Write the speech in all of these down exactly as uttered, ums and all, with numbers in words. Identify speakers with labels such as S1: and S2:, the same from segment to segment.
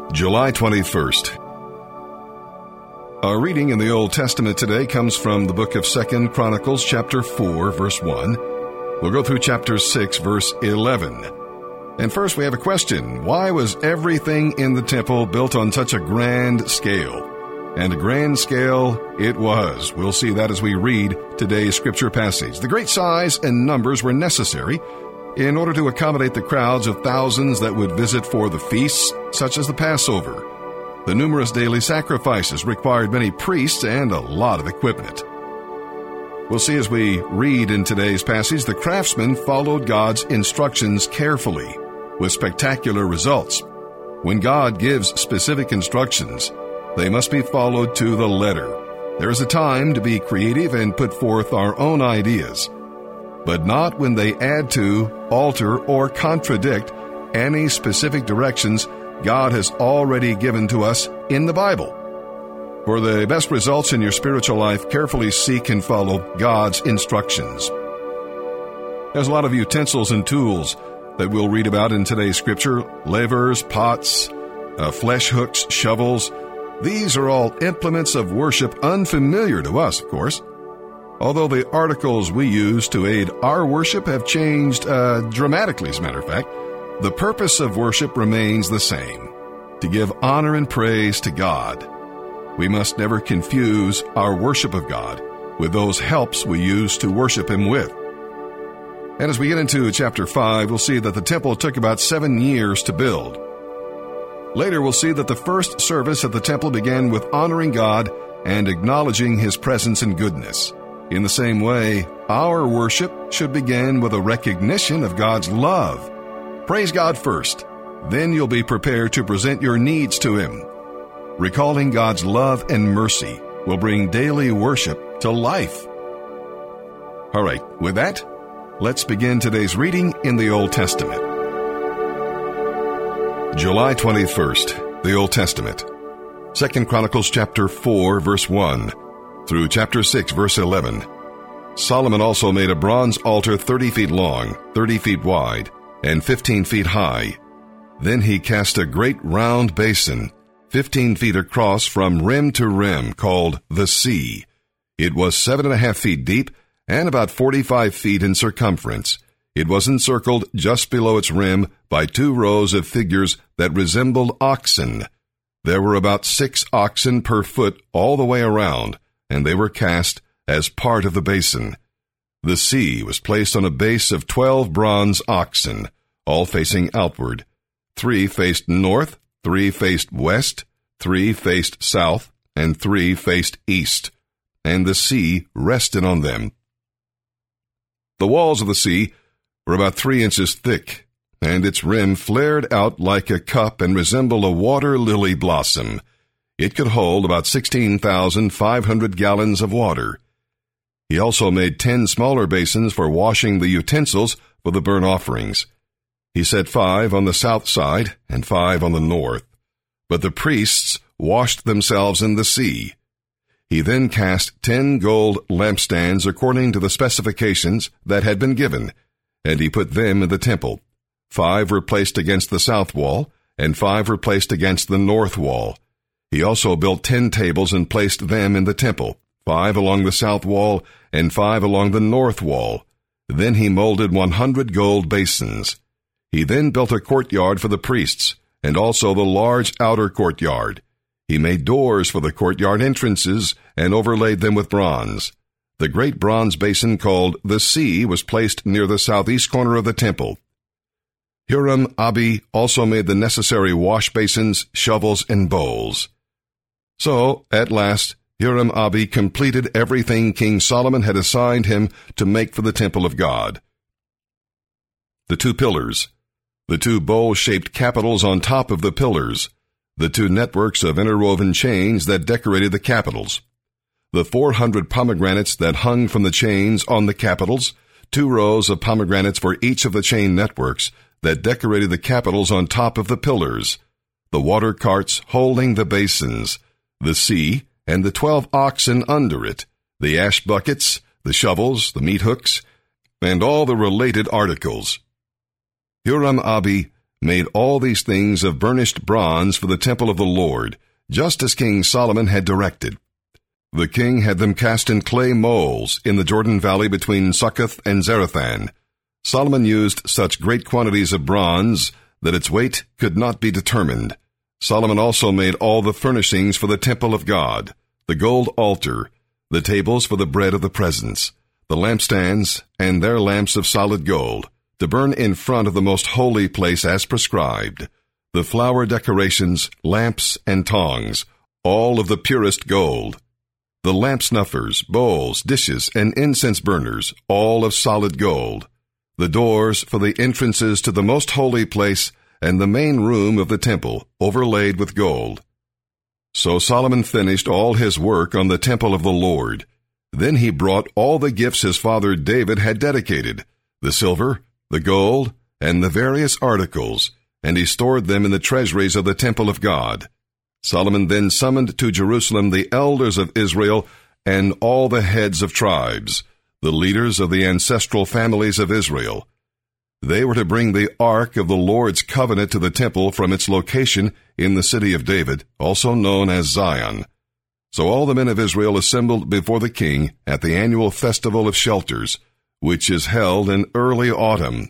S1: July twenty-first. Our reading in the Old Testament today comes from the book of Second Chronicles, chapter four, verse one. We'll go through chapter six, verse eleven. And first we have a question. Why was everything in the temple built on such a grand scale? And a grand scale it was. We'll see that as we read today's scripture passage. The great size and numbers were necessary in order to accommodate the crowds of thousands that would visit for the feasts, such as the Passover. The numerous daily sacrifices required many priests and a lot of equipment. We'll see as we read in today's passage, the craftsmen followed God's instructions carefully, with spectacular results. When God gives specific instructions, they must be followed to the letter. There is a time to be creative and put forth our own ideas, but not when they add to, alter, or contradict any specific directions God has already given to us in the Bible. For the best results in your spiritual life, carefully seek and follow God's instructions. There's a lot of utensils and tools that we'll read about in today's scripture: lavers, pots, uh, flesh hooks, shovels. These are all implements of worship unfamiliar to us, of course. Although the articles we use to aid our worship have changed uh, dramatically, as a matter of fact, the purpose of worship remains the same: to give honor and praise to God. We must never confuse our worship of God with those helps we use to worship Him with. And as we get into chapter five, we'll see that the temple took about seven years to build. Later, we'll see that the first service at the temple began with honoring God and acknowledging His presence and goodness. In the same way, our worship should begin with a recognition of God's love. Praise God first, then you'll be prepared to present your needs to Him. Recalling God's love and mercy will bring daily worship to life. All right, with that, let's begin today's reading in the Old Testament. July twenty-first, the Old Testament. Second Chronicles chapter four, verse one, through chapter six, verse eleven. Solomon also made a bronze altar thirty feet long, thirty feet wide, and fifteen feet high. Then he cast a great round basin, fifteen feet across from rim to rim, called the Sea. It was seven and a half feet deep and about forty-five feet in circumference. It was encircled just below its rim by two rows of figures that resembled oxen. There were about six oxen per foot all the way around, and they were cast as part of the basin. The Sea was placed on a base of twelve bronze oxen, all facing outward. Three faced north, three faced west, three faced south, and three faced east, and the Sea rested on them. The walls of the Sea were about three inches thick, and its rim flared out like a cup and resembled a water lily blossom. It could hold about sixteen thousand five hundred gallons of water. He also made ten smaller basins for washing the utensils for the burnt offerings. He set five on the south side and five on the north. But the priests washed themselves in the Sea. He then cast ten gold lampstands according to the specifications that had been given, and he put them in the temple. Five were placed against the south wall, and five were placed against the north wall. He also built ten tables and placed them in the temple, five along the south wall and five along the north wall. Then he molded one hundred gold basins. He then built a courtyard for the priests, and also the large outer courtyard. He made doors for the courtyard entrances and overlaid them with bronze. The great bronze basin called the Sea was placed near the southeast corner of the temple. Huram-Abi also made the necessary wash basins, shovels, and bowls. So, at last, Huram-Abi completed everything King Solomon had assigned him to make for the temple of God. The two pillars, the two bowl-shaped capitals on top of the pillars, the two networks of interwoven chains that decorated the capitals, the four hundred pomegranates that hung from the chains on the capitals, two rows of pomegranates for each of the chain networks that decorated the capitals on top of the pillars, the water carts holding the basins, the Sea, and the twelve oxen under it, the ash buckets, the shovels, the meat hooks, and all the related articles. Huram-Abi made all these things of burnished bronze for the temple of the Lord, just as King Solomon had directed. The king had them cast in clay molds in the Jordan Valley between Succoth and Zarethan. Solomon used such great quantities of bronze that its weight could not be determined. Solomon also made all the furnishings for the temple of God, the gold altar, the tables for the bread of the presence, the lampstands, and their lamps of solid gold, to burn in front of the most holy place as prescribed, the flower decorations, lamps, and tongs, all of the purest gold, the lamp snuffers, bowls, dishes, and incense burners, all of solid gold, the doors for the entrances to the most holy place, and the main room of the temple, overlaid with gold. So Solomon finished all his work on the temple of the Lord. Then he brought all the gifts his father David had dedicated, the silver, the gold, and the various articles, and he stored them in the treasuries of the temple of God. Solomon then summoned to Jerusalem the elders of Israel and all the heads of tribes, the leaders of the ancestral families of Israel. They were to bring the ark of the Lord's covenant to the temple from its location in the city of David, also known as Zion. So all the men of Israel assembled before the king at the annual festival of shelters, which is held in early autumn.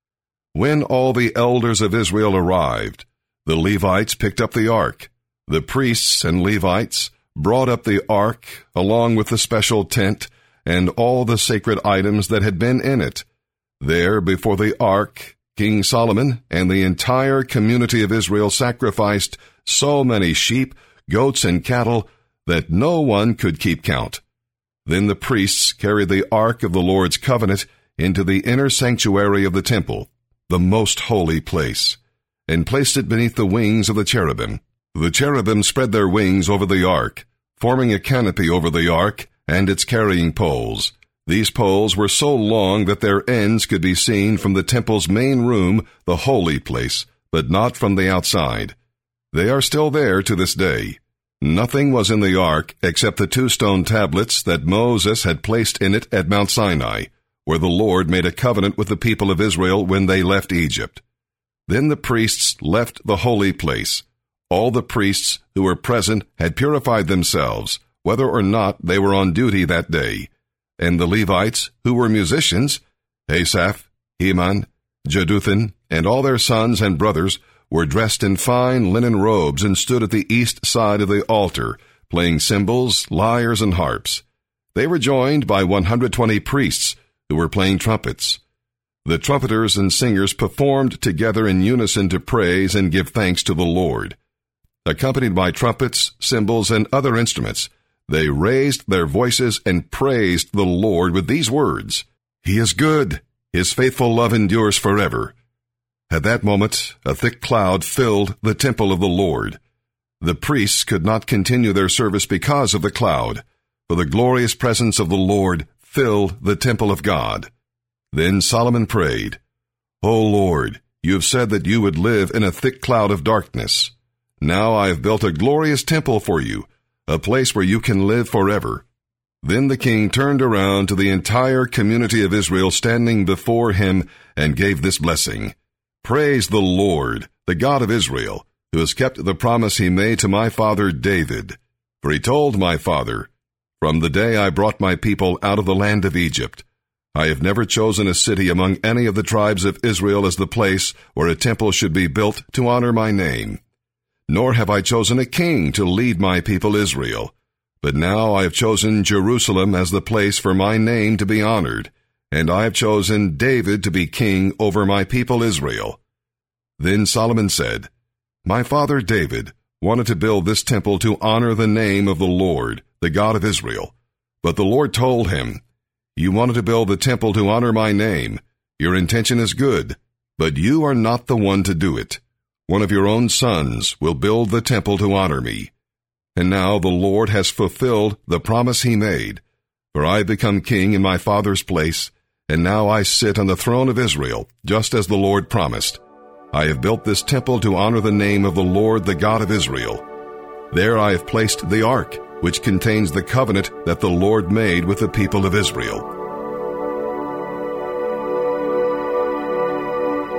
S1: When all the elders of Israel arrived, the Levites picked up the ark. The priests and Levites brought up the ark, along with the special tent, and all the sacred items that had been in it. There, before the ark, King Solomon and the entire community of Israel sacrificed so many sheep, goats, and cattle that no one could keep count. Then the priests carried the ark of the Lord's covenant into the inner sanctuary of the temple, the most holy place, and placed it beneath the wings of the cherubim. The cherubim spread their wings over the ark, forming a canopy over the ark and its carrying poles. These poles were so long that their ends could be seen from the temple's main room, the holy place, but not from the outside. They are still there to this day. Nothing was in the ark except the two stone tablets that Moses had placed in it at Mount Sinai, where the Lord made a covenant with the people of Israel when they left Egypt. Then the priests left the holy place. All the priests who were present had purified themselves, whether or not they were on duty that day. And the Levites, who were musicians, Asaph, Heman, Jeduthun, and all their sons and brothers, were dressed in fine linen robes and stood at the east side of the altar, playing cymbals, lyres, and harps. They were joined by one hundred twenty priests, who were playing trumpets. The trumpeters and singers performed together in unison to praise and give thanks to the Lord. Accompanied by trumpets, cymbals, and other instruments, they raised their voices and praised the Lord with these words, "He is good. His faithful love endures forever." At that moment, a thick cloud filled the temple of the Lord. The priests could not continue their service because of the cloud, for the glorious presence of the Lord filled the temple of God. Then Solomon prayed, "O Lord, you have said that you would live in a thick cloud of darkness. Now I have built a glorious temple for you, a place where you can live forever." Then the king turned around to the entire community of Israel standing before him and gave this blessing, "Praise the Lord, the God of Israel, who has kept the promise he made to my father David. For he told my father, 'From the day I brought my people out of the land of Egypt, I have never chosen a city among any of the tribes of Israel as the place where a temple should be built to honor my name. Nor have I chosen a king to lead my people Israel. But now I have chosen Jerusalem as the place for my name to be honored, and I have chosen David to be king over my people Israel." Then Solomon said, "My father David wanted to build this temple to honor the name of the Lord, the God of Israel. But the Lord told him, 'You wanted to build the temple to honor my name. Your intention is good, but you are not the one to do it. One of your own sons will build the temple to honor me.' And now the Lord has fulfilled the promise he made, for I have become king in my father's place, and now I sit on the throne of Israel, just as the Lord promised. I have built this temple to honor the name of the Lord, the God of Israel. There I have placed the ark, which contains the covenant that the Lord made with the people of Israel."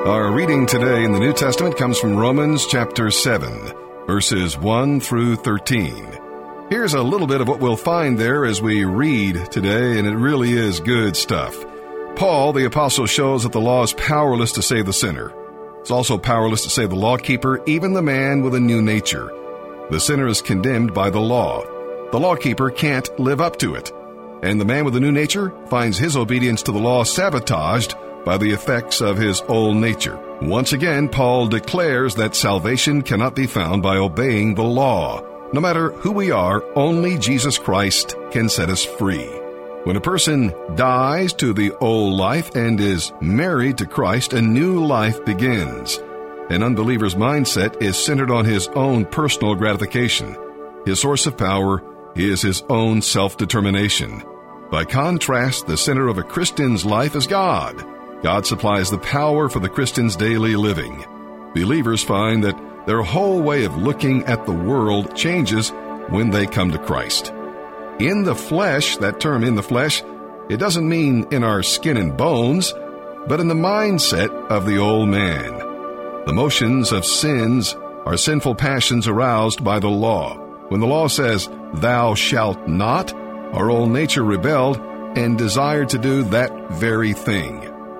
S1: Our reading today in the New Testament comes from Romans chapter seven, verses one through thirteen. Here's a little bit of what we'll find there as we read today, and it really is good stuff. Paul, the apostle, shows that the law is powerless to save the sinner. It's also powerless to save the lawkeeper, even the man with a new nature. The sinner is condemned by the law. The lawkeeper can't live up to it. And the man with a new nature finds his obedience to the law sabotaged by the effects of his old nature. Once again, Paul declares that salvation cannot be found by obeying the law. No matter who we are, only Jesus Christ can set us free. When a person dies to the old life and is married to Christ, a new life begins. An unbeliever's mindset is centered on his own personal gratification. His source of power is his own self-determination. By contrast, the center of a Christian's life is God. God supplies the power for the Christian's daily living. Believers find that their whole way of looking at the world changes when they come to Christ. In the flesh, that term in the flesh, it doesn't mean in our skin and bones, but in the mindset of the old man. The motions of sins are sinful passions aroused by the law. When the law says, "Thou shalt not," our old nature rebelled and desired to do that very thing.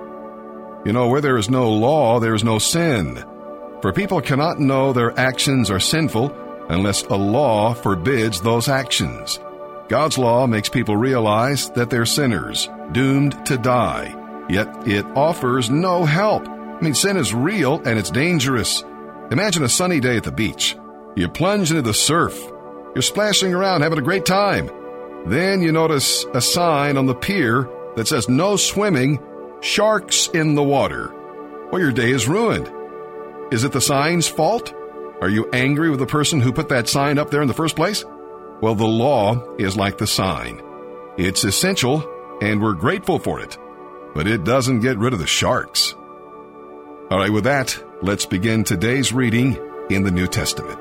S1: You know, where there is no law, there is no sin. For people cannot know their actions are sinful unless a law forbids those actions. God's law makes people realize that they're sinners, doomed to die, yet it offers no help. I mean, sin is real and it's dangerous. Imagine a sunny day at the beach. You plunge into the surf. You're splashing around, having a great time. Then you notice a sign on the pier that says, "No swimming, sharks in the water." Well, your day is ruined. Is it the sign's fault? Are you angry with the person who put that sign up there in the first place? Well, the law is like the sign. It's essential, and we're grateful for it. But it doesn't get rid of the sharks. All right, with that, let's begin today's reading in the New Testament.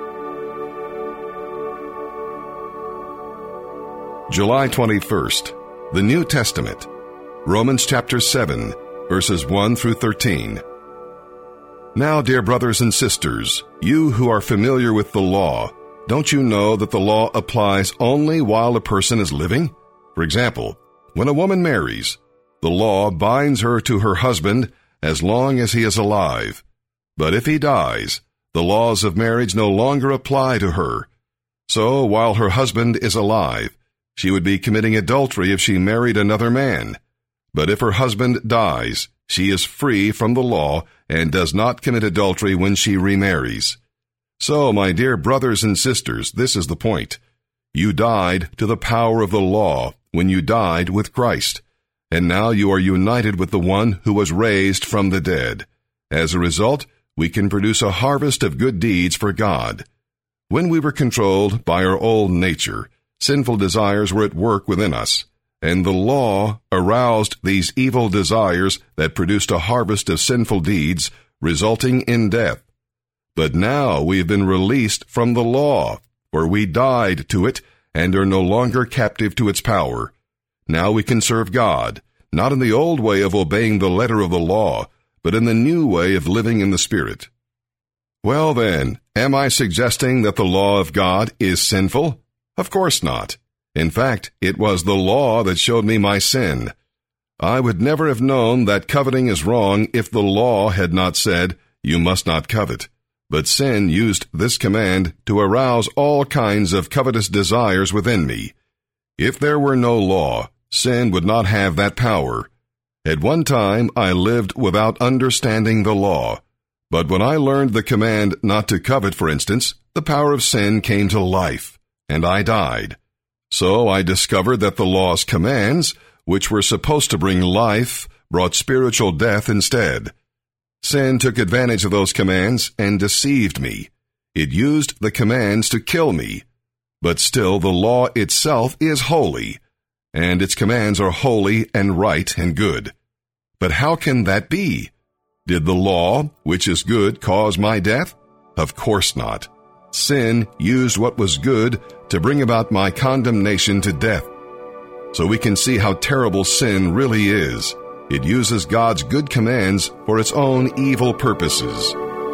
S1: July twenty-first, the New Testament. Romans chapter seven, verses one through thirteen. Now, dear brothers and sisters, you who are familiar with the law, don't you know that the law applies only while a person is living? For example, when a woman marries, the law binds her to her husband as long as he is alive. But if he dies, the laws of marriage no longer apply to her. So, while her husband is alive, she would be committing adultery if she married another man. But if her husband dies, she is free from the law and does not commit adultery when she remarries. So, my dear brothers and sisters, this is the point. You died to the power of the law when you died with Christ, and now you are united with the one who was raised from the dead. As a result, we can produce a harvest of good deeds for God. When we were controlled by our old nature, sinful desires were at work within us, and the law aroused these evil desires that produced a harvest of sinful deeds, resulting in death. But now we have been released from the law, for we died to it and are no longer captive to its power. Now we can serve God, not in the old way of obeying the letter of the law, but in the new way of living in the Spirit. Well then, am I suggesting that the law of God is sinful? Of course not. In fact, it was the law that showed me my sin. I would never have known that coveting is wrong if the law had not said, "You must not covet." But sin used this command to arouse all kinds of covetous desires within me. If there were no law, sin would not have that power. At one time, I lived without understanding the law. But when I learned the command not to covet, for instance, the power of sin came to life, and I died. So I discovered that the law's commands, which were supposed to bring life, brought spiritual death instead. Sin took advantage of those commands and deceived me. It used the commands to kill me. But still, the law itself is holy, and its commands are holy and right and good. But how can that be? Did the law, which is good, cause my death? Of course not. Sin used what was good to bring about my condemnation to death. So we can see how terrible sin really is. It uses God's good commands for its own evil purposes.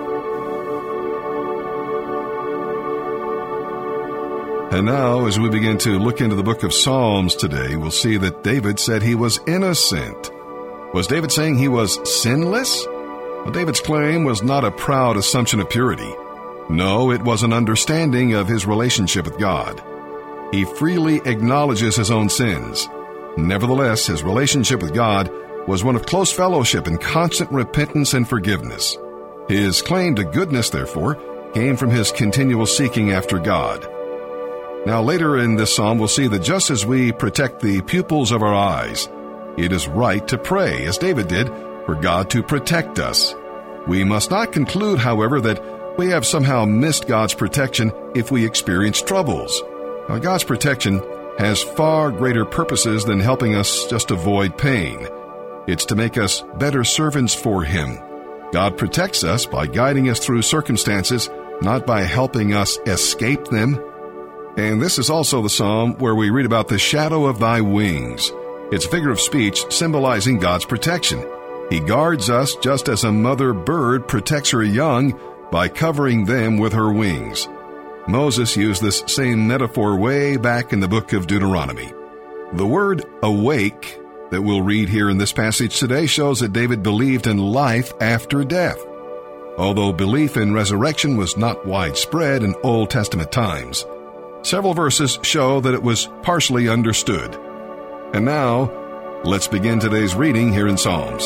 S1: And now, as we begin to look into the book of Psalms today, we'll see that David said he was innocent. Was David saying he was sinless? Well, David's claim was not a proud assumption of purity. No, it was an understanding of his relationship with God. He freely acknowledges his own sins. Nevertheless, his relationship with God was one of close fellowship and constant repentance and forgiveness. His claim to goodness, therefore, came from his continual seeking after God. Now, later in this psalm, we'll see that just as we protect the pupils of our eyes, it is right to pray, as David did, for God to protect us. We must not conclude, however, that we have somehow missed God's protection if we experience troubles. Now, God's protection has far greater purposes than helping us just avoid pain. It's to make us better servants for Him. God protects us by guiding us through circumstances, not by helping us escape them. And this is also the psalm where we read about the shadow of thy wings. It's a figure of speech symbolizing God's protection. He guards us just as a mother bird protects her young by covering them with her wings. Moses used this same metaphor way back in the book of Deuteronomy. The word awake that we'll read here in this passage today shows that David believed in life after death. Although belief in resurrection was not widespread in Old Testament times, several verses show that it was partially understood. And now, let's begin today's reading here in Psalms.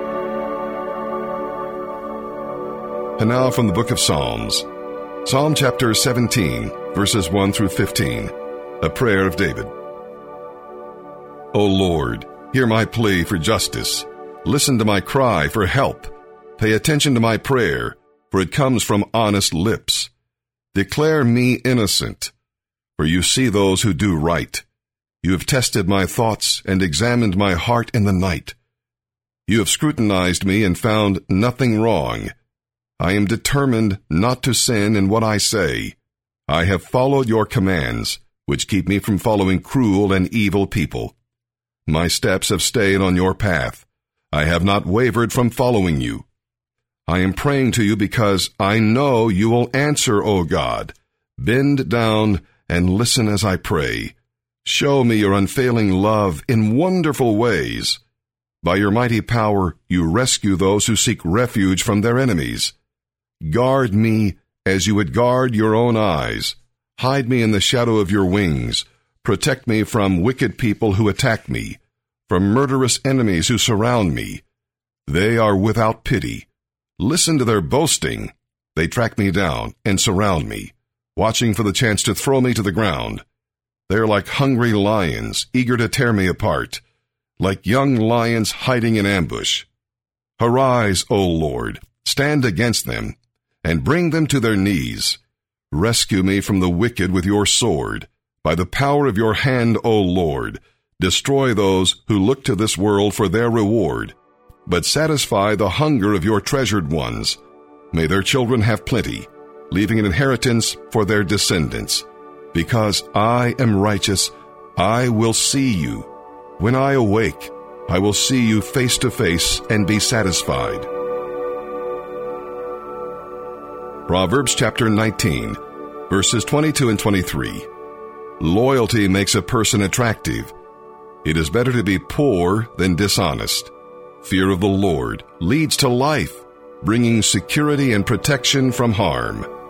S1: And now from the book of Psalms, Psalm chapter seventeen, verses one through fifteen, a prayer of David. O Lord, hear my plea for justice. Listen to my cry for help. Pay attention to my prayer, for it comes from honest lips. Declare me innocent, for you see those who do right. You have tested my thoughts and examined my heart in the night. You have scrutinized me and found nothing wrong. I am determined not to sin in what I say. I have followed your commands, which keep me from following cruel and evil people. My steps have stayed on your path. I have not wavered from following you. I am praying to you because I know you will answer, O God. Bend down and listen as I pray. Show me your unfailing love in wonderful ways. By your mighty power, you rescue those who seek refuge from their enemies. Guard me as you would guard your own eyes. Hide me in the shadow of your wings. Protect me from wicked people who attack me, from murderous enemies who surround me. They are without pity. Listen to their boasting. They track me down and surround me, watching for the chance to throw me to the ground. They are like hungry lions, eager to tear me apart, like young lions hiding in ambush. Arise, O Lord, stand against them, and bring them to their knees. Rescue me from the wicked with your sword. By the power of your hand, O Lord, destroy those who look to this world for their reward, but satisfy the hunger of your treasured ones. May their children have plenty, leaving an inheritance for their descendants. Because I am righteous, I will see you. When I awake, I will see you face to face and be satisfied. Proverbs chapter nineteen, verses twenty-two and twenty-three. Loyalty makes a person attractive. It is better to be poor than dishonest. Fear of the Lord leads to life, bringing security and protection from harm.